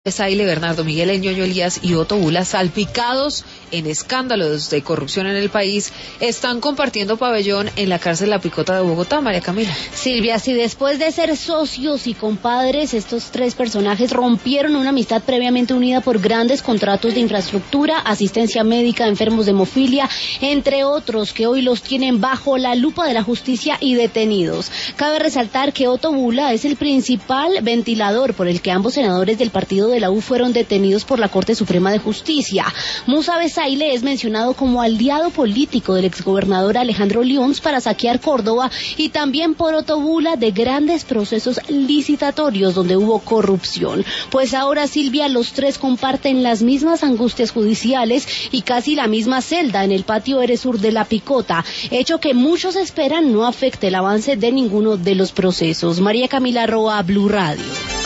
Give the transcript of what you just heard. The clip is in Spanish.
Saile, Bernardo Miguel Ñoño Elías y Otto Bula, salpicados en escándalos de corrupción en el país, están compartiendo pabellón en la cárcel La Picota de Bogotá. María Camila. Silvia, si después de ser socios y compadres, estos tres personajes rompieron una amistad previamente unida por grandes contratos de infraestructura, asistencia médica a enfermos de hemofilia, entre otros, que hoy los tienen bajo la lupa de la justicia y detenidos. Cabe resaltar que Otto Bula es el principal ventilador por el que ambos senadores del partido de la U fueron detenidos por la Corte Suprema de Justicia. Musa Saile es mencionado como aliado político del exgobernador Alejandro Lyons para saquear Córdoba, y también por Otto Bula de grandes procesos licitatorios donde hubo corrupción. Pues ahora, Silvia, los tres comparten las mismas angustias judiciales y casi la misma celda en el patio Eresur de La Picota, hecho que muchos esperan no afecte el avance de ninguno de los procesos. María Camila Roa, Blue Radio.